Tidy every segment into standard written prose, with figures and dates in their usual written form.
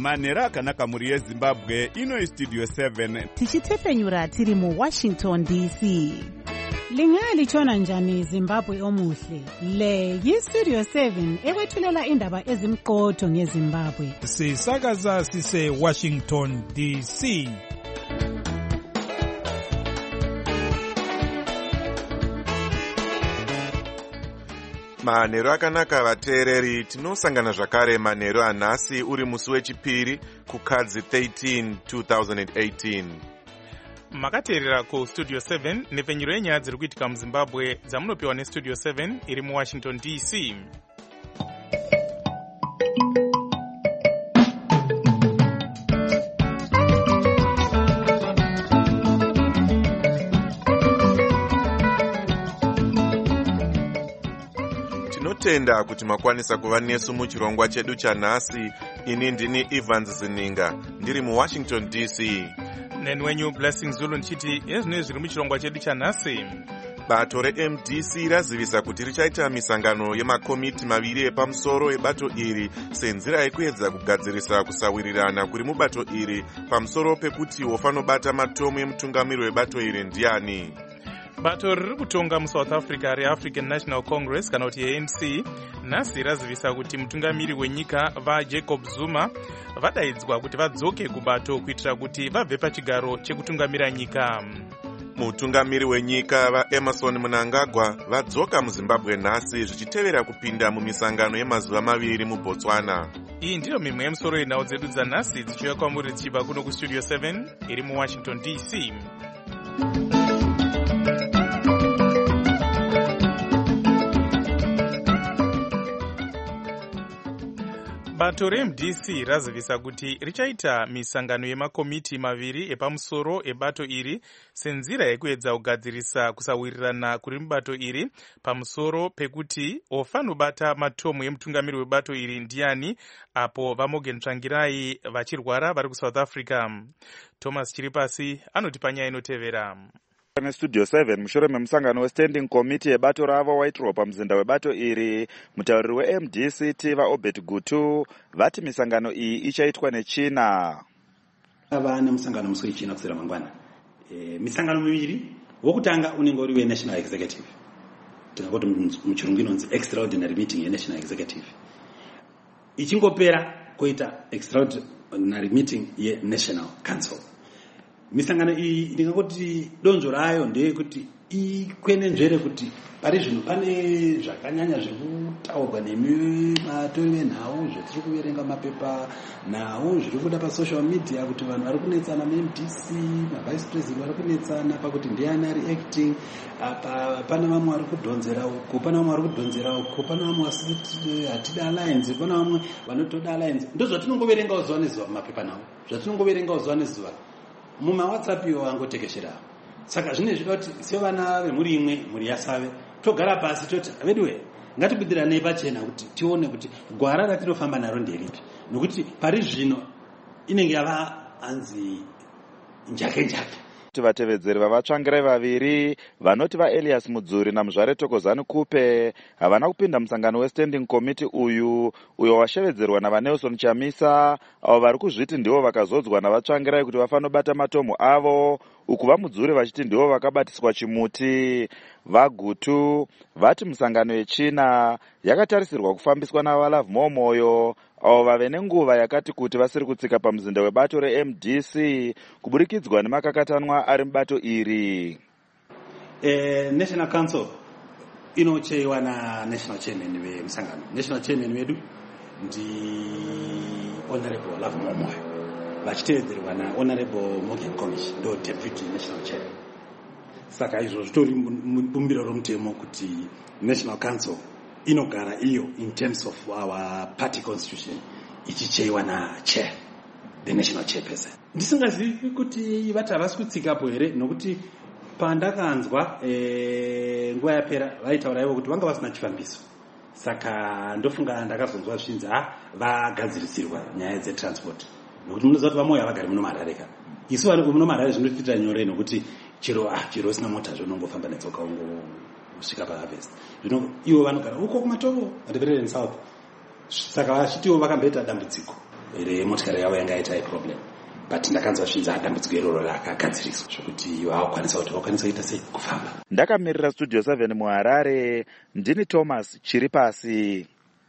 manheru akanaka mhuri yezimbabwe. Ino Studio 7 tichitefenyura tiri muWashington DC. Lingalitshona njani Zimbabwe omuhle? Le yiStudio 7 ekwethulela indaba ezimqotho ngeZimbabwe. Sisakaza sise Washington DC. Manheru akanaka vateereri, tinosangana zvakare manheru anhasi uri musi wechipiri kukadzi 13 2018. Makateerera kuStudio 7 nepfenyuro yenyaya dziri kuitika muZimbabwe dzamunopiwa neStudio 7 iri muWashington DC. Tinotenda kuti makwanisa kuva nesu muchirongwa chedu chanhasi. Ini ndini Evans Zininga ndiri muWashington DC. Nenwenyu Blessing Zulu nchiti ezvinoi zviri muchirongwa chedu chanhasi. Bato reMDC razivisa kuti richaita misangano yemakomiti maviri epamusoro ebato iri senzira yekuedza kugadzirisa kusawirirana kuri mubato iri pamusoro pekuti wofanobata matomo emutungamiri webato iri ndiani. Bato riri kutonga muSouth Africa reAfrican National Congress kana kuti ANC nhasi razivisa kuti mutungamiri wenyika vaJacob Zuma vadaidzwa kuti vadzoke kubato kuitira kuti vabve pachigaro chekutungamira nyika. Mutungamiri wenyika vaEmerson Mnangagwa vadzoka muZimbabwe nhasi zvichitevera kupinda mumisangano yemazuva maviri muBotswana. Iyi ndiyo mimwe yemusoro yenhau dzedu dzanhasi dzichiuya kwamuri dzichibva kuno kuStudio 7 iri muWashington DC. Bato reMDC razivisa kuti richaita misangano yemakomiti maviri epamusoro ebato iri senzira yekuedza kugadzirisa kusawirirana kuri mubato iri pamusoro pekuti ofanobata matomo emutungamiri webato iri ndiani apo vaMorgan Tsvangirai vachirwara vari kuSouth Africa. Thomas Chiripasi anoti panyaya inotevera. NeStudio 7 mushure memusangano weStanding Committee yebato ravo waitirwa pamuzinda webato iri, mutauriri weMDC Tiva Obed Gutu vati misangano iyi ichaitwa nechina. Ava nemusangano musi wechina kusera mangwana. Misangano miviri, wokutanga unenge uri weNational Executive. Tinangoti muchirungu inonzi extraordinary meeting yeNational Executive. Ichingopera koita extraordinary meeting yeNational Council. Misangano iyi ndingati donzvo rayo ndeyekuti ikwenenzvere kuti pari zvino pane zvakanyanya zviri kutaurwa nematori venhau zvetiri kuverenga mapepa nhau zviri kuda pasocial media kuti vanhu vari kunetsana neMDC, mavice president vari kunetsana pakuti ndiani ari acting, apa pane vamwe vari kudhonzera uko, pane vamwe vari kudhonzera uko, pane vamwe vasiti hatida alliance, pane vamwe vanotoda alliance. Ndozvatinongoverengawo zuva nezuva mapepa nhau, zvatinongoverengawo zuva nezuva mumaWhatsApp iwo angotekeshera. Saka zvine zvida kuti sevana vemhuri imwe, mhuri yaSave, togara pasi toti veduwe ngatibudiranei pachena kuti tione kuti gwara ratinofamba naro nderipi, nokuti pari zvino inenge yava anzi njake. Vatevedzeri vavaTsvangirai vaviri vanoti vaElias Mudzuri naMuzvare Tokozani Kupe havana kupinda musangano weStanding Committee uyo washevedzerwa navaNelson Chamisa, avo vari kuzviti ndivo vakazodzwa navaTsvangirai kuti vafanobata matomo avo, uku vaMudzuri vachiti ndivo vakabatiswa chimuti. VaGutu vati musangano yechina yakatarisirwa kufambiswa navaLove Momoyo, avo vave nenguva yakati kuti vasiri kutsika pamuzinda webato reMDC kuburikidzwa nemakakatanwa ari mubato iri. National Council inocheiwa naNational Chairman vemusangano. National Chairman vedu ndi Honorable Love Momoyo vachitevedzerwa naHonorable Morgan Komish ndo Deputy National Chairman. Saka izvo zvitori bumbiro romutemo kuti National Council inogara iyo in terms of our party constitution ichicheiwa nachair, the national chairperson. Ndisingazivi kuti vati havasi kutsikapo here, nokuti pandakanzwa nguva yapera vaitaura ivo kuti vanga vasina chifambiso. Saka ndofunga ndakazonzwa zvinzi vagadzirisirwa nyaya dzetransport, nokuti munoziva kuti vamwe havagari muno Marare. Isu vari muno Marare zvinotita nyore, nokuti chero usina mota zvinongofamba netsoka kusvika paHarvest. Zvino ivo vanogara uko kuMatovo, Ndebele South. Saka vachitiwo vakamboita dambudziko remotikari yavo yanga yaita problem, but ndakanzwa zvinzi dambudziko iroro rakagadziriswa zvokuti vakukwanisa kuti vakwanisa kuita sei kufamba. Ndakamirira Studio 7 muHarare, ndini Thomas Chiripasi.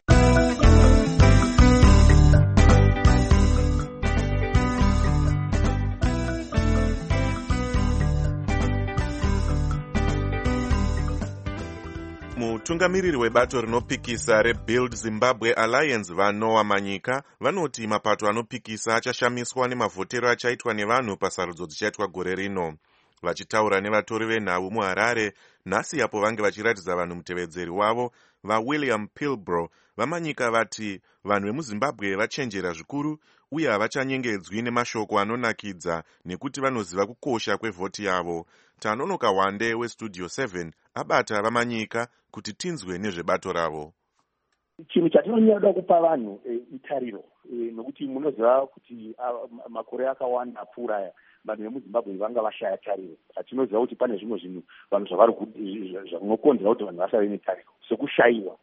Mutungamiriri webato rinopikisa reBuild Zimbabwe Alliance vaNoah Manyika vanoti mapato anopikisa achashamiswa nemavhotero achaitwa nevanhu pasarudzo dzichaitwa gore rino. Vachitaura nevatori venhau muHarare nhasi apo vange vachiratidza vanhu mutevedzeri wavo vaWilliam Pilbro, vaManyika vati vanhu vemuZimbabwe vachenjera zvikuru uye havachanyengedzwi nemashoko anonakidza nekuti vanoziva kukosha kwevhoti yavo. Tanonoka Wande weStudio 7 abata vaManyika kuti tinzwe nezvebato ravo. Chinhu chatinonyada kupa vanhu itariro, nokuti munoziva kuti makore akawanda apfuura vanhu vemuZimbabwe vanga vashaya tariro. Tinoziva kuti pane zvimwe zvinhu vanhu zvinokonzera kuti vanhu vasave netariro, sekushayiwa.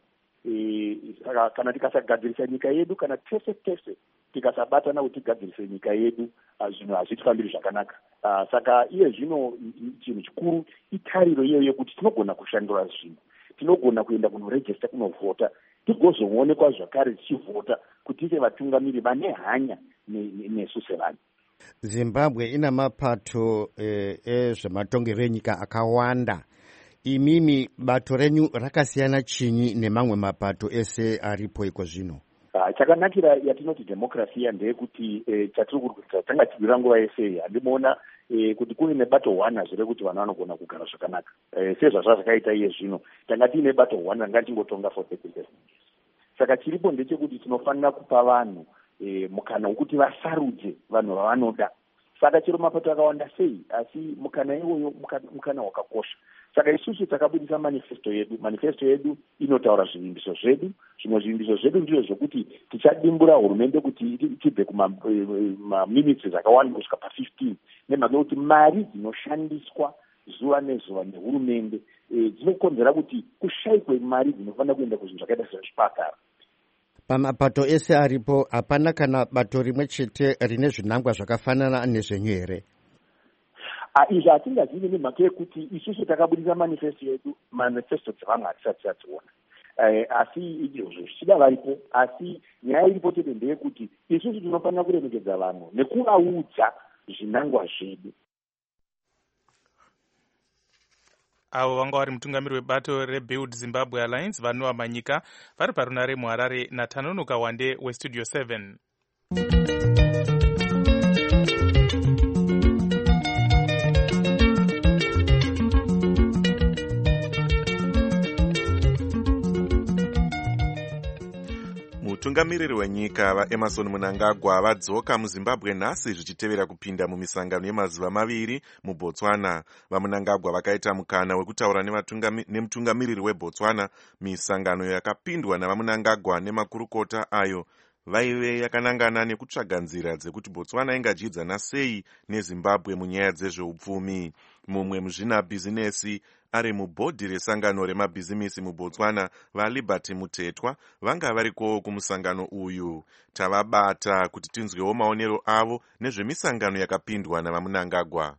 Kana tikasagadzirisa nyika yedu, kana tese tikasabatana kuti tigadzirise nyika yedu, zvinhu hazvitifambiri zvakanaka. Saka iye zvino chinhu chikuru itariro iyoyo yekuti tinogona kushandura zvinhu, tinogona kuenda kunorejista kunovhota, tigozoonekwa zvakare tichivhota kuti tive vatungamiri vane hanya nesu sevanhu. Zimbabwe ina mapato ezvematongerero enyika akawanda. Imimi bato renyu rakasiyana chinyi nemamwe mapato ese aripo iko zvino? Chakanakira yatinoti demokrasia ndeyekuti tanga tichibvira nguva yese handimoona kuti kune nebato 1 hazvire kuti vanhu vanogona kugara zvakanaka. Sezvazvakaita iye zvino tanga tiine bato 1 ranga tingotonga for 30 years. Saka chiripo ndechekuti tinofanira kupa vanhu mukana wekuti vasarudze vanhu vavanoda. Saka chero mapato akawanda sei, asi mukana iwoyo mukana wakakosha. Saka isusu takabudisa manifesto yedu inotaura zvivimbiso zvedu. Zvimwe zvivimbiso zvedu ndizvo zvokuti tichadimbura hurumende kuti tibve kumaministries akawanda kusvika pa15, nemhaka yekuti mari dzinoshandiswa zuva nezuva nehurumende dzinokonzera kuti kushayikwe mari dzinofanira kuenda kuzvinhu zvakaita sezvipatara. Pamapato ese aripo hapana kana bato rimwe chete rine zvinangwa zvakafanana nezvenyu here? Izvi hatingazivi nemhaka yekuti isusu takabudisa manifesto dzevamwe hatisati tadziona. Asi zvichida varipo, asi nyaya iripo chete ndeyekuti isusu tinofanira kuremekedza vanhu nekuvaudza zvinangwa zvedu. Avo vanga vari mutungamiri webato reBuild Zimbabwe Alliance vaNoah Manyika vari parunare muHarare naTanonoka Wande weStudio 7. Mutungamiriri wenyika vaEmerson Mnangagwa vadzoka muZimbabwe nhasi zvichitevera kupinda mumisangano yemazuva 2 muBotswana. VaMnangagwa vakaita mukana wekutaura nemutungamiriri weBotswana. Misangano yakapindwa navaMnangagwa nemakurukota ayo vaive yakanangana nekutsvaga nzira dzekuti Botswana ingadyidzana sei neZimbabwe munyaya dzezveupfumi. Mumwe muzvinabhizinesi ari mubhodhi resangano remabhizimisi muBotswana vaLiberty Mutetwa vanga variko kumusangano uyu. Tavabata kuti tinzwewo maonero avo nezvemisangano yakapindwa navaMnangagwa.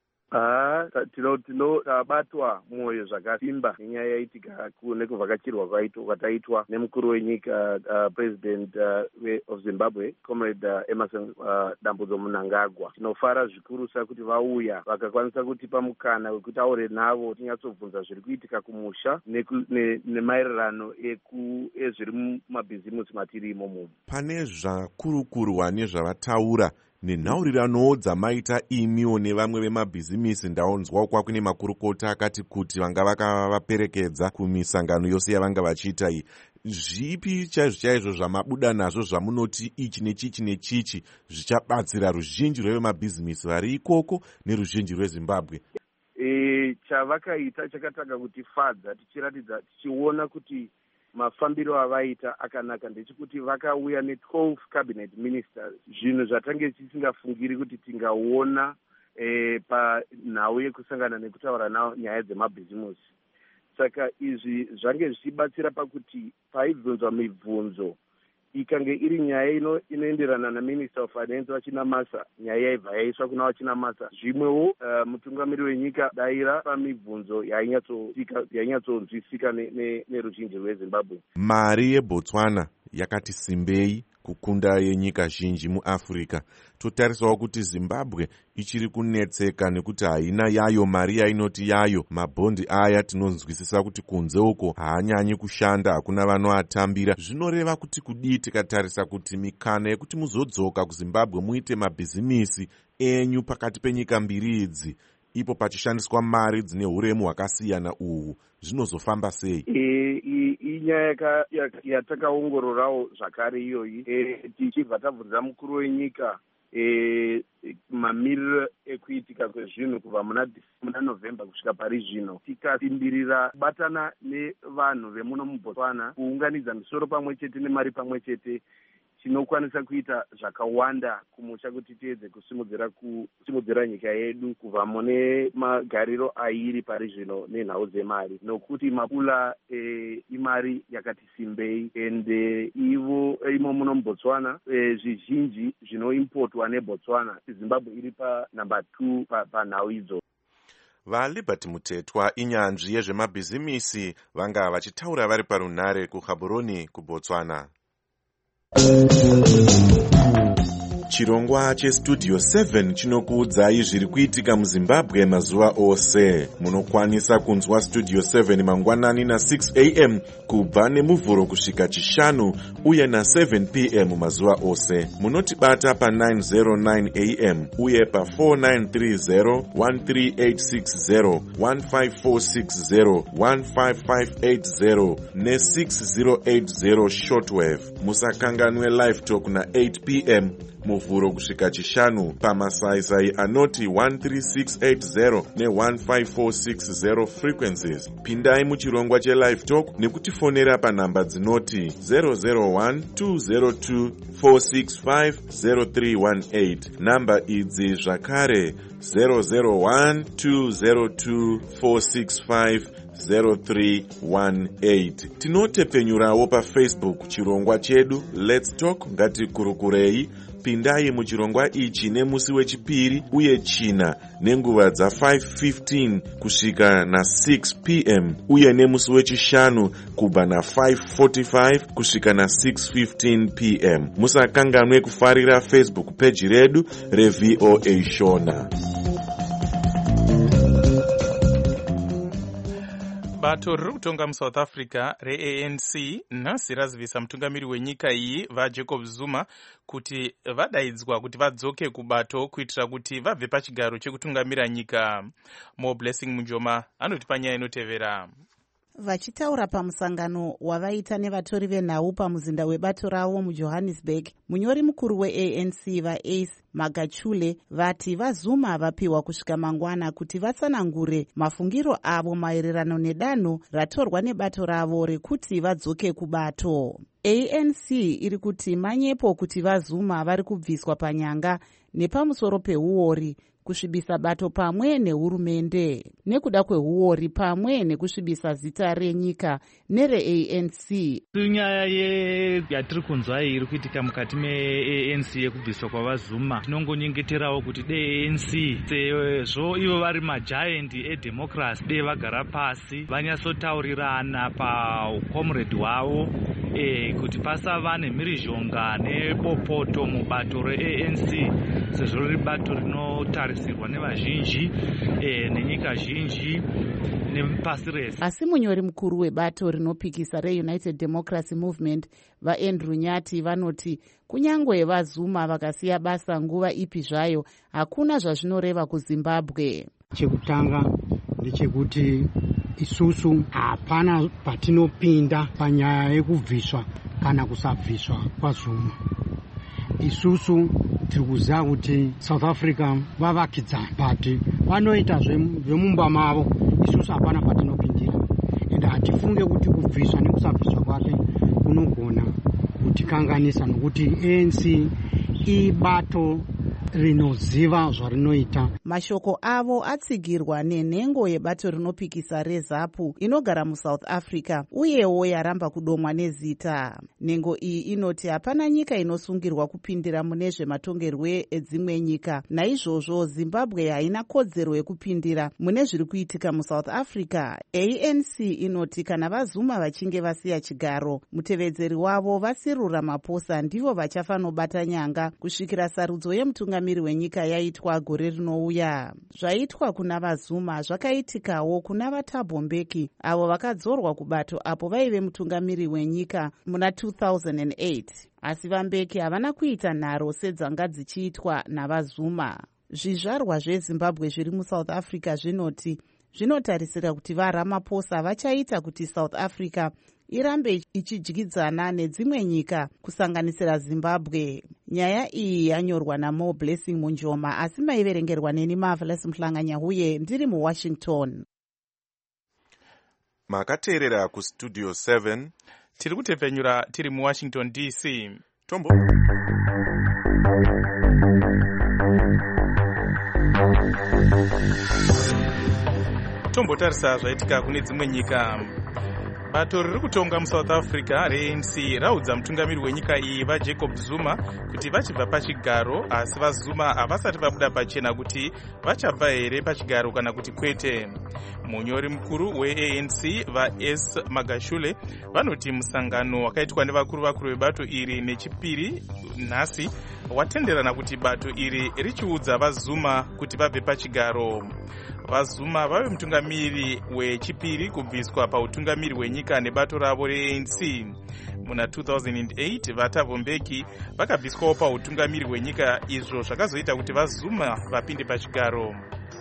Tinobatwa mwoyo zvakasimba nenyaya yaitika nekuvhakachirwa kwataitwa nemukuru wenyika president of Zimbabwe comrade Emmerson Dambudzo Mnangagwa. Tinofara zvikuru kuti vauya vakakwanisa kutipa mukana wekuti taure navo tinyatsobvunza zviri kuitika kumusha nemaererano ezviri mumabhizimusi matiri imomo. Pane zvakurukurwa nezvavataura nenhaurirano dzamaita imiwo nevamwe vemabhizimisi ndaonzwa kwa kune makurukota akati kuti vanga vakavaperekedza kumisangano yose yavanga vachiita iyi. Zvipi chaizvo zvamabuda nazvo zvamunoti ichi nechichi nechichi zvichabatsira ruzhinji rwevemabhizimisi vari ikoko neruzhinji rweZimbabwe? Chavakaita chakatanga kutifadza tichiratidza tichiona kuti mafambiro avaita akanaka ndechekuti vakauya ne12 cabinet ministers, zvinhu zvatange tisingafungiri kuti tingaona panhau yekusangana nekutaura nao nyaya dzemabhizimusi. Saka izvi zvange zvichibatsira pakuti paibvunzwa mibvunzo ikange iri nyaya inoenderana naminister of finance wachinamasa, nyaya yaibva yaiswa kuna wachinamasa. Zvimwewo mutungamiri wenyika daira pamibvunzo yainyatsonzwisika neruzhinji rweZimbabwe. Mari yeBotswana yakati simbei kukunda yenyika zhinji muAfrica. Totarisawo kuti Zimbabwe ichiri kunetseka nekuti haina yayo mari yainoti yayo. Mabhondi aya tinonzwisisa kuti kunze uko haanyanyi kushanda, hakuna vanoatambira. Zvinoreva kuti kudii tikatarisa kuti mikana yekuti muzodzoka kuZimbabwe muite mabhizimisi enyu pakati penyika mbiri idzi, ipo pachishandiswa mari dzine huremu hwakasiyana uhu, zvinozofamba sei? Inyaya yatakaongororawo zvakare iyoyi, tichibva tabvunza mukuru wenyika mamiriro ekuitika kwezvinhu kubva muna November kusvika pari zvino, tikasimbirira kubatana nevanhu vemuno muBotswana, kuunganidza misoro pamwe chete nemari pamwe chete, tinokwanisa kuita zvakawanda kumusha kuti tiedze kusimudzira nyika yedu kubva mune magariro airi pari zvino nenhau dzemari, nokuti mapula imari yakati simbei, ende imo muno muBotswana zvizhinji zvinoimportwa neBotswana, Zimbabwe iri panumber 2 panhau idzo. VaLiberty Mutetwa, inyanzvi yezvemabhizimisi, vanga vachitaura vari parunhare kuGaborone kuBotswana. Chirongwa cheStudio 7 chinokuudzai zviri kuitika muZimbabwe mazuva ose. Munokwanisa kunzwa Studio 7 mangwanani na6 am kubva nemuvhuro kusvika chishanu uye na7 pm mazuva ose. Munotibata pa909 am uye pa4930, 13860, 15460, 15580 ne6080 shortwave. Musakanganwe live talk na8 pm muvhuro kusvika chishanu pamasaisai anoti 13680 ne15460 frequencies. Pindai muchirongwa chelive talk nekutifonera panhamba dzinoti 001-202-465-0318. Namba idzi zvakare 001-202-465-0318. Tinotepenyurawo paFacebook chirongwa chedu Let's Talk Ngatikurukurei. Pindai muchirongwa ichi nemusi wechipiri uye china nenguva dza5:15 kusvika na6 pm uye nemusi wechishanu kubva na5:45 kusvika na6:15 pm. Musakanganwe kufarira Facebook page redu reVOA Shona. Bato riri kutonga muSouth Africa reANC nhasi razivisa mutungamiri wenyika iyi vaJacob Zuma kuti vadaidzwa kuti vadzoke kubato kuitira kuti vabve pachigaro chekutungamira nyika. More Blessing Munjoma anotipa nyaya inotevera. Vachitaura pamusangano wavaita nevatori venhau pamuzinda webato ravo muJohannesburg, munyori mukuru weANC vaAce Magachule vati vaZuma vapiwa kusvika mangwana kuti vatsanangure mafungiro avo maererano nedanho ratorwa nebato ravo rekuti vadzoke kubato. ANC iri kuti manyepo kuti vaZuma vari kubviswa panyanga nepamusoro peuori, kusvibisa bato pamwe nehurumende, nekuda kwehuori pamwe nekusvibisa zita renyika nereANC. Nyaya yatiri kunzwa iri kuitika mukati meANC yekubviswa kwavaZuma, tinongonyengeterawo kuti ANC sezvo ivo vari majaendi edemocracy dei vagara pasi vanyatsotaurirana paucomrade hwavo kuti pasava nemhirizhonga nebopoto mubato reANC, sezvo riri bato rinotarisirwa nevazhinji nenyika zhinji nepasi rese. Asi munyori mukuru webato rinopikisa reUnited Democracy Movement vaAndrew Nyati vanoti kunyangwe vaZuma vakasiya basa nguva ipi zvayo, hakuna zvazvinoreva kuZimbabwe. Chekutanga ndechekuti isusu hapana patinopinda panyaya yekubviswa kana kusabviswa kwaZuma. Isusu tiri kuziva kuti South Africa vavakidzana, but vanoita zvemumba mavo, isusu hapana patinopindira. Ende hatifunge kuti kubviswa nekusabviswa kwake kunogona kutikanganisa, nokuti ANC ibato rinoziva zvarinoita. Mashoko avo atsigirwa nenhengo yebato rinopikisa reZAPU inogara muSouth Africa uyewo yaramba kudomwa nezita. Nhengo iyi inoti hapana nyika inosungirwa kupindira mune zvematongerwe edzimwe nyika. Naizvozvo Zimbabwe haina kodzero yekupindira mune zviri kuitika muSouth Africa. ANC inoti kana vaZuma vachinge vasiya chigaro, mutevedzeri wavo vaCyril Ramaphosa ndivo vachafanobata nyanga kusvikira sarudzo yemutungamiri wenyika yaitwa gore rinouya. Zvaitwa kuna vaZuma zvakaitikawo kuna vaThabo Mbeki avo vakadzorwa kubato apo vaive mutungamiri wenyika muna 2008. Asi vaMbeki havana kuita nharo sedzanga dzichiitwa navaZuma. Zvizvarwa zveZimbabwe zviri muSouth Africa zvinoti zvinotarisira kuti vaRamaphosa vachaita kuti South Africa irambe ichidyidzana nedzimwe nyika kusanganisira Zimbabwe. Nyaya iyi yanyorwa naMo Blessing Munjoma asi maiverengerwa neni Marvelous Mhlanganya ndiri muWashington. Makateerera kustudio 7 tiri kutepfenyura tiri muWashington DC. Tombotarisa zvaitika kune dzimwe nyika. Bato riri kutonga muSouth Africa reANC raudza mutungamiri wenyika iyi vaJacob Zuma kuti vachibva pachigaro, asi vaZuma havasati vabuda pachena kuti vachabva here pachigaro kana kuti kwete. Munyori mukuru weANC vaS Magashule vanoti musangano wakaitwa nevakuru vebato iri nechipiri nhasi watenderana kuti bato iri richiudza vaZuma kuti vabve pachigaro. VaZuma vave mutungamiri wechipiri kubviswa pautungamiri wenyika nebato ravo reANC. Muna 2008 vaThabo Mbeki vakabviswawo pautungamiri wenyika, izvo zvakazoita kuti vaZuma vapinde pachigaro.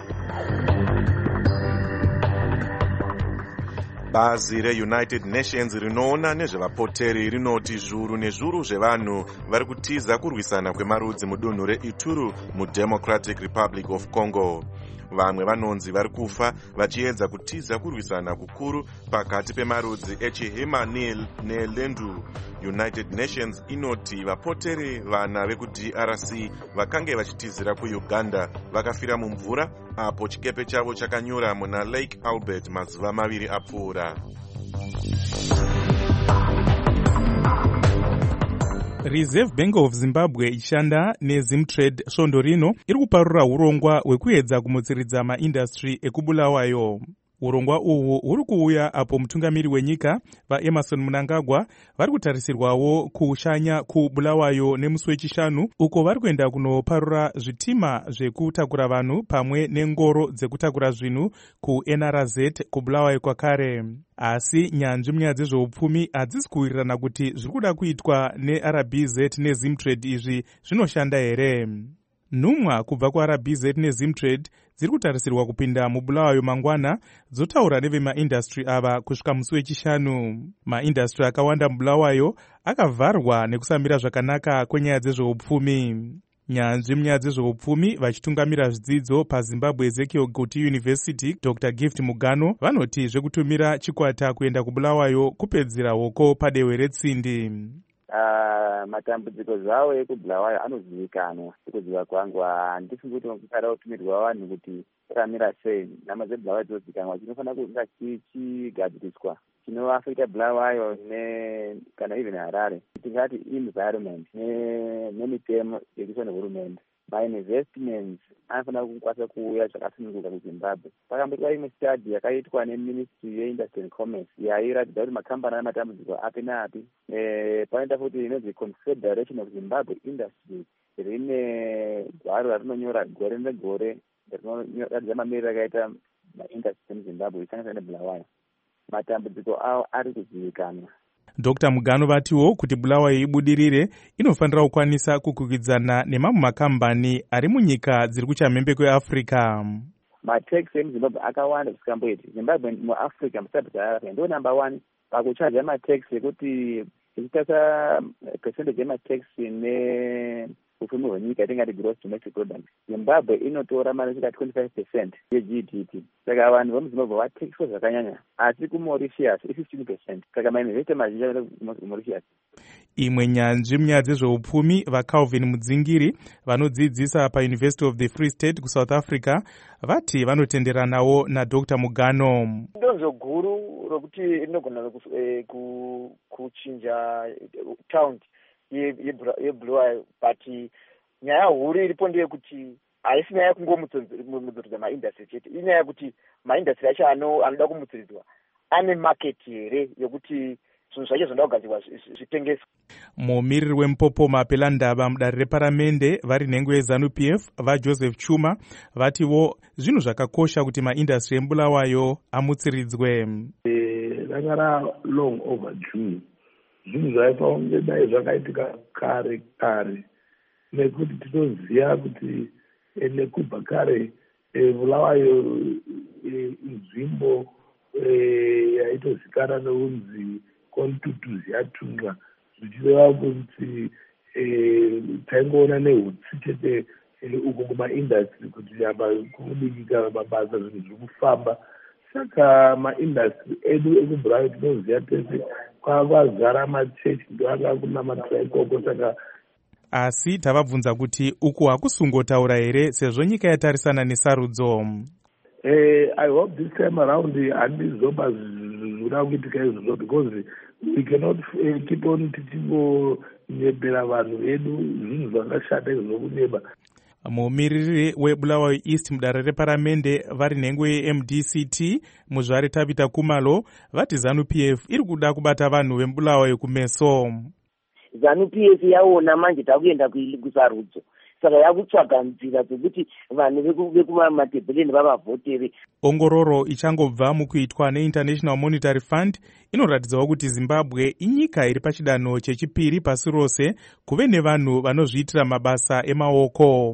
Bazi reUnited Nations rinoona nezvevapoteri rinoti zviuru nezviuru zvevanhu vari kutiza kurwisana kwemarudzi mudunhu reIturi muDemocratic Republic of Congo. Vamwe vanonzi vari kufa vachiedza kutiza kurwisana kukuru pakati pemarudzi eChihema neLendu. United Nations inoti vapoteri vana vekuDRC vakange vachitizira kuUganda vakafira mumvura apo chikepe chavo chakanyura muna Lake Albert mazuva maviri apfuura. Reserve Bank of Zimbabwe ichishanda neZimtrade svondo rino iri kuparura urongwa hwekuedza kumutsiridza maindastry ekubulawayo. Urongwa uhu huri kuuya apo mutungamiri wenyika vaEmerson Mnangagwa vari kutarisirwawo kushanya kubulawayo nemusi wechishanu, uko vari kuenda kunoparura zvitima zvekutakura vanhu pamwe nengoro dzekutakura zvinhu kuNRZ kubulawayo kwakare. Asi nyanzvi munyaya dzezveupfumi hadzisi kuwirirana kuti zviri kuda kuitwa neRBZ neZimtrade izvi zvinoshanda here. Nhumwa kubva kuRBZ neZimtrade dziri kutarisirwa kupinda mubulawayo mangwana dzotaura nevemaindastry ava kusvika musi wechishanu. Maindastry akawanda mubulawayo akavharwa nekusamira zvakanaka kwenyaya dzezveupfumi. Nyanzvi munyaya dzezveupfumi vachitungamira zvidzidzo paZimbabwe Ezekiel Guti University Dr. Gift Mugano vanoti zvekutumira chikwata kuenda kubulawayo kupedzera hoko padehwe retsindi. Matambudziko zvawo ekubulawayo anozivikanwa. Kuziva kwangu handifungi kuti vakada kutumirwa vanhu kuti vakamira sei. Nhama dzebulawayo dzinozivikanwa, chinofanira kunge chigadziriswa chinoafekta bulawayo kana even Harare. Tingati environment nemitemo yekuiswa nehurumende. Ma-investments anofanira kukwanisa kuuya zvakasununguka kuZimbabwe. Pakamboitwa imwe study yakaitwa neMinistry yeIndustry and Commerce yairatidza kuti makambani ane matambudziko api naapi. Panoita futi inonzi Confederation of Zimbabwe Industries rine gwaro rarinonyora gore negore rinoratidza mamiriro akaita maindustry muZimbabwe isanganisira nebulawayo. Matambudziko awo ari kuzivikanwa. Dr. Mugano vatiwo kuti bulawayo ibudirire inofanira kukwanisa kukwikwidzana nemamwe makambani ari munyika dziri kuchamhembe kweAfrica. Matax emuZimbabwe akawanda kusikamboiti. Zimbabwe muAfrica muSub-Saharan ndo number 1 pakuchaja matax ekuti ichitarisa percentage yematax upfumi hwenyika yatingati gross domestic product. Zimbabwe inotora mari kusvika 25% yeGDP. Saka vanhu vemuzimbabwe vatekeswa zvakanyanya, asi kuMauritius i15%. Saka mainvesta mazhinji anoenda kuMauritius. Imwe nyanzvi munyaya dzezveupfumi vaCalvin Mudzingiri vanodzidzisa paUniversity of the Free State kuSouth Africa vati vanotenderanawo naDr. Mugano. Donzvo guru rokuti rinogona kuchinja taundi yeBulawayo, but nyaya huru iripo ndeyekuti haisi nyaya yekungomutsiridza maindastry chete, inyaya yekuti maindastry acho anoda kumutsiridzwa ane maketi here yekuti zvinhu zvacho zvinoda kugadzirwa zvitengeswa. Mumiriri wemupopoma pelandaba mudare reparamende vari nhengo yeZANU-PF vaJoseph Chuma vatiwo zvinhu zvakakosha kuti maindastry eBulawayo amutsiridzwe. Ranga long overdue. Zvinhu zvaipa kunge dai zvakaitika kare nekuti tinoziva kuti nekubva kare Bulawayo inzvimbo yaitozikanwa neunzi kontutuzi yatunga, zvichireva kuti taingoona nehutsi chete uko kumaindastry kuti yamba kubudikira mabasa, zvinhu zviri kufamba. Saka maindastry edu ekubulawayo tinoziva tese kwazara machechi ndoanga kuna matraikoko. Saka asi tavabvunza kuti uku hakusungotaura here sezvo nyika yatarisana nesarudzo. I hope this time around handizoba zvinoda kuitika izvozvo, because we cannot keep on tichingonebhera vanhu vedu zvinhu zvakashata izvokuneba. Mumiriri weBulawayo East mudare reparamende vari nhengo yeMDCT muzvare Tabita Kumalo vati ZANU-PF iri kuda kubata vanhu veBulawayo kumeso. ZANU-PF yaona manje takuenda kusarudzo, saka yakutsvaga nzira dzekuti vanhu vekumatebheleni vavavhotere. Ongororo ichangobva mukuitwa neInternational Monetary Fund inoratidzawo kuti Zimbabwe inyika iri pachidanho chechipiri pasi rose kuve nevanhu vanozviitira mabasa emaoko.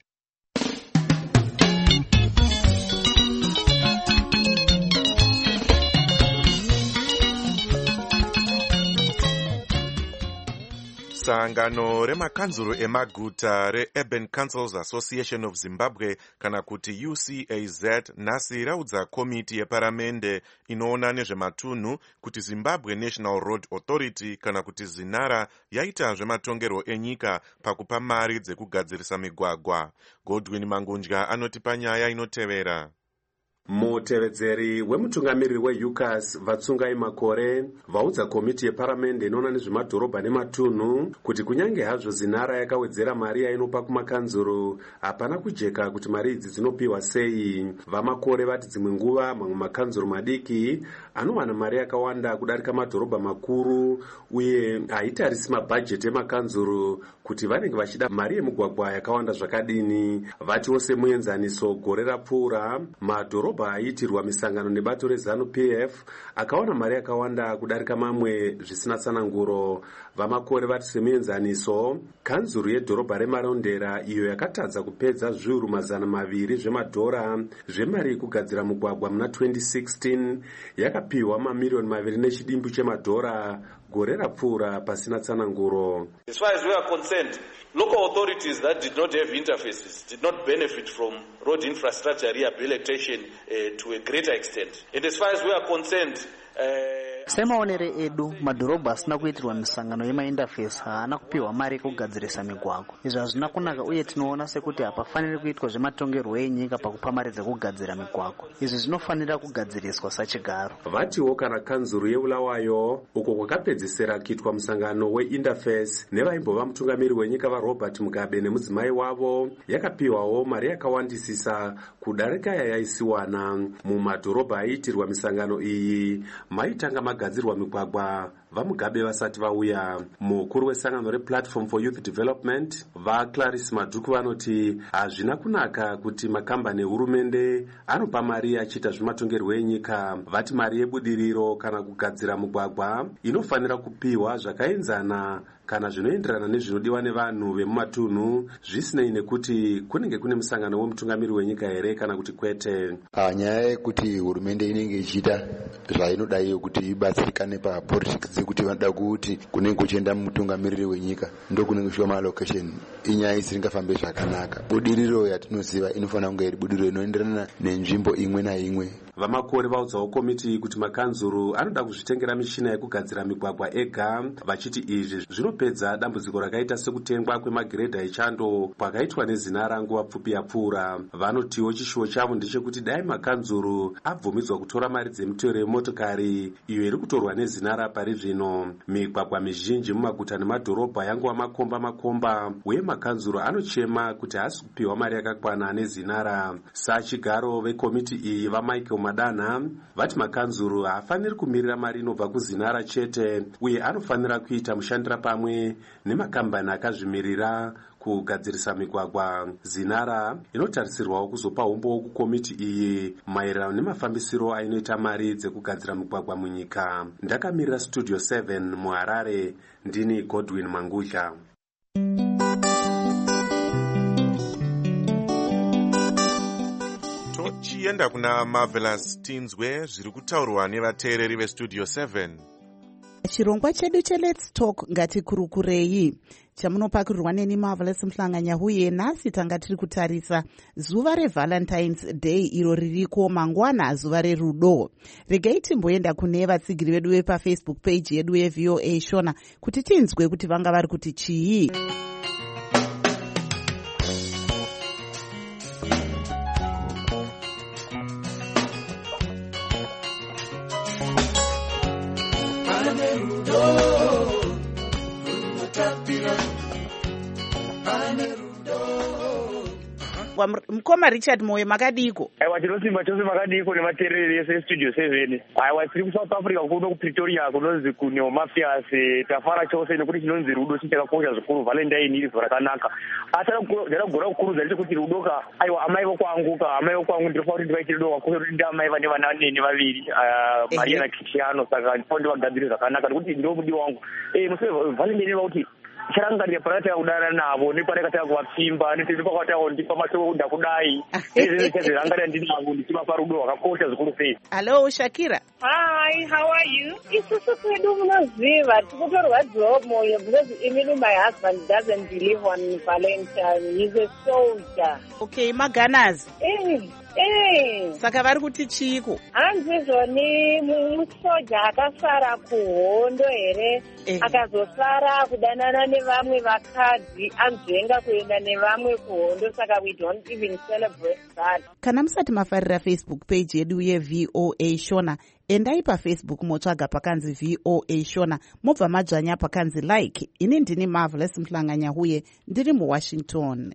Sangano remakanzuro emaguta reUrban Councils Association of Zimbabwe kana kuti UCAZ nhasi raudza komiti yeparamende inoona nezvematunhu kuti Zimbabwe National Road Authority kana kuti ZINARA yaita zvematongerwo enyika pakupa mari dzekugadzirisa migwagwa. Godwin Mangunja anotipa nyaya inotevera. Mutevedzeri wemutungamiriri weUCAS Vatsungai Makore vaudza komiti yeparamende inoona nezvemadhorobha nematunhu kuti kunyange hazvo ZINARA yakawedzera mari yainopa kumakanzuro hapana kujeka kuti mari idzi dzinopiwa sei. VaMakore vati dzimwe nguva mamwe makanzuro madiki anowana mari yakawanda kudarika madhorobha makuru uye haitarisi mabhajeti emakanzuro kuti vanenge vachida mari yemugwagwa yakawanda zvakadini. Vatiwo semuenzaniso gore rapfuura madhorobha aiitirwa misangano nebato reZANU-PF akawana mari yakawanda kudarika mamwe zvisina tsananguro. VaMakore vati semuenzaniso kanzuro yedhorobha reMarondera iyo yakatadza kupedza zviuru 200 zvemadhora zvemari yekugadzira mugwagwa muna 2016 yakapiwa mamiliyoni 2 nechidimbu chemadhora gore rapfuura pasina tsananguro. As far as we are concerned, local authorities that did not have interfaces did not benefit from road infrastructure rehabilitation to a greater extent. And as far as we are concerned, semaonere edu madhorobha asina kuitirwa misangano yemainterface haana kupiwa mari yekugadzirisa migwagwa. Izvi hazvina kunaka uye tinoona sekuti hapafaniri kuitwa zvematongerwo enyika pakupa mari dzekugadzira migwagwa. Izvi zvinofanira kugadziriswa sachigaro. Vatiwo kana kanzuro yeBulawayo uko kwakapedzisira kuitwa musangano weinterface nevaimbova mutungamiri wenyika vaRobert Mugabe nemudzimai wavo yakapiwawo mari yakawandisisa kudarika yayaisiwana. Mumadhorobha aiitirwa misangano iyi maitanga magadzirwa migwagwa vaMugabe vasati vauya. Mukuru wesangano rePlatform for Youth Development vaClarice Madhuku vanoti hazvina kunaka kuti makambani ehurumende anopa mari achiita zvematongerwo enyika. Vati mari yebudiriro kana kugadzira mugwagwa inofanira kupiwa zvakaenzana kana zvinoenderana nezvinodiwa nevanhu vemumatunhu zvisinei nekuti kunenge kune musangano wemutungamiri wenyika here kana kuti kwete. Nyaya yekuti hurumende inenge ichiita zvainoda iyo kuti ibatsirikane papolitics vachiratidze kuti vanoda kuti kunenge kuchienda mutungamiriri wenyika ndokunenge kusvika maallocation inyaya isingafambe zvakanaka. Budiriro yatinoziva inofanira kunge iri budiriro inoenderana nenzvimbo imwe naimwe. Vamakore vaudzawo komiti kuti makanzuru anoda kuzvitengera mishina yekugadzira migwagwa ega, vachiti izvi zvinopedza dambudziko rakaita sekutengwa kwemagiredha echando kwakaitwa neZinara nguva pfupi yapfuura. Vanotiwo chishuwo chavo ndechekuti dai makanzuru abvumidzwa kutora mari dzemutero yemotokari iyo iri kutorwa neZinara pari zvino, migwagwa mizhinji mumaguta nemadhorobha yangova makomba uye makanzuru anochema kuti haasi kupiwa mari yakakwana neZinara. Sachigaro vekomiti iyi vaMichael Madana vati makanzuru haafaniri kumirira mari inobva kuZinara chete uye anofanira kuita mushandira pamwe nemakambani akazvimirira kugadzirisa migwagwa. Zinara inotarisirwawo kuzopa umbo kukomiti iyi maererano nemafambisiro ainoita mari dzekugadzira migwagwa munyika. Ndakamirira Studio 7 muHarare, ndini Godwin Mangudla. Tochienda kuna Marvelous Tinzwe zviri kutaurwa nevateereri veStudio 7. Chirongwa chedu cheLet's Talk ngatikurukurei chamunopakurirwa neni Marvelous Mhlanganyahuye. Nhasi tanga tiri kutarisa zuva reValentine's Day iro ririko mangwana, zuva rerudo. Regai timboenda kune vatsigiri vedu vepafacebook page yedu yeVOA Shona kuti tinzwe kuti vanga vari kuti chii. Mukoma Richard Moyo makadiko? Aiwa tinosimba chose makadiko nemateereri ese Studio 7. Aiwa tiri kuSouth Africa kuno kuPretoria kunonzi kuneo Mafias, tafara chose nekuti chinonzi rudo chichakakosha zvikuru. Valentine iri zvakanaka. Asi ndakugona kukurudzira ndechekuti rudoka aiwa amai vokwanguka, amai vokwangu ndinofanira kuti ndivaite rudo kwakosha kuti ndiamai vane vana vanene vaviri, Maria naChristiano, saka ndinofanira ndivagadzire zvakanaka nekuti ndiwo mudiwa wangu. Musi Valentine vakuti charangarira parakataka kudana navo neparakataka kuvapfimba nepakataka ndipa masoko kuda kudai nezvese chazvirangarira ndinavo ndichivapa rudo rwakakosha zvikuru sei. Hello Shakira. Hi, how are you? Isusu kwedu munoziva tikutorwadziwawo moyo because even my husband doesn't believe on Valentine. He's a soldier. Okay, maganazi. Saka vari kuti chiko? Hanzi zvoni musoja akasara kuhondo here, akazosara kudanana nevamwe vakadzi, anzvenga kuenda nevamwe kuhondo, saka we don't even celebrate that. Kana musati mafarira Facebook page yedu yeVOA Shona, endai paFacebook motsvaga pakanzi VOA Shona, mobva madzvanya pakanzi like. Ini ndini Marvelous Mhlanganyahuye, ndiri muWashington.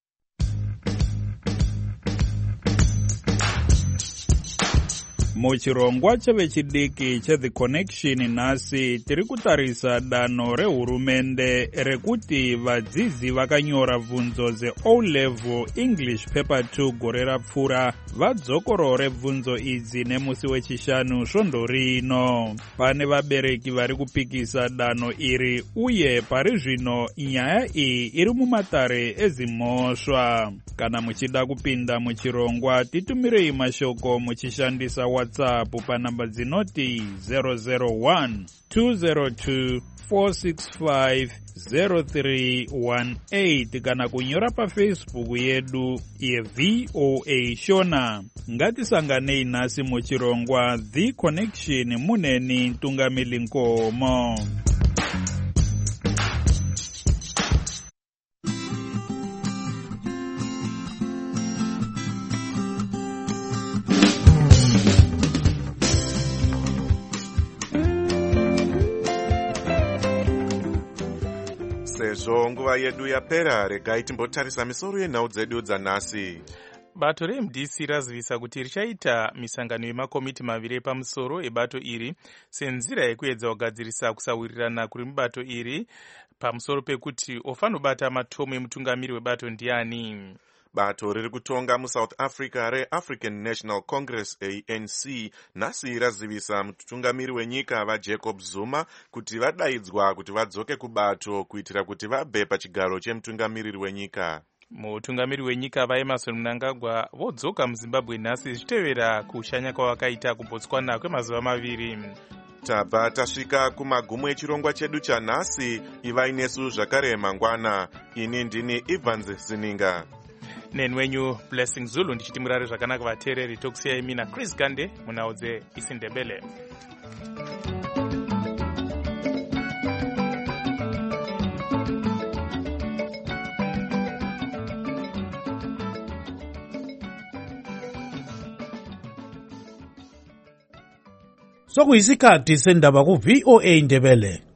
Muchirongwa chevechidiki cheThe Connection nhasi tiri kutarisa danho rehurumende rekuti vadzidzi vakanyora bvunzo ze-O-level English paper 2 gore rapfuura vadzokorore bvunzo idzi nemusi wechishanu svondo rino. Pane vabereki vari kupikisa danho iri uye pari zvino nyaya iyi iri mumatare ezimhosva. Kana muchida kupinda muchirongwa titumirei mashoko muchishandisa WhatsApp panamba dzinoti 001 202 465 0318 kana kunyora paFacebook yedu yeVOA Shona. Ngatisanganei nhasi muchirongwa The Connection muneni Ntungamili Nkomo. Sezvo nguva yedu yapera, regai timbotarisa misoro yenhau dzedu dzanhasi. Bato reMDC razivisa kuti richaita misangano yemakomiti maviri epamusoro ebato iri senzira yekuedza kugadzirisa kusawirirana kuri mubato iri pamusoro pekuti ofanobata matomo emutungamiri webato ndiani. Bato riri kutonga muSouth Africa reAfrican National Congress ANC nhasi razivisa mutungamiri wenyika vaJacob Zuma kuti vadaidzwa kuti vadzoke kubato kuitira kuti vabve pachigaro chemutungamiriri wenyika. Mutungamiri wenyika vaEmmerson Mnangagwa vodzoka muZimbabwe nhasi zvichitevera kushanya kwavakaita kuBotswana kwemazuva maviri. tabva tasvika kumagumo echirongwa chedu chanhasi. ivai nesu zvakare mangwana. ini ndini Evans Zininga nenwenyu Blessing Zulu ndichiti murare zvakanaka vateereri. tokusiyai mina Chris Gande munhau dzeIsiNdebele. sokuyisikhathi sendaba ku VOA Ndebele.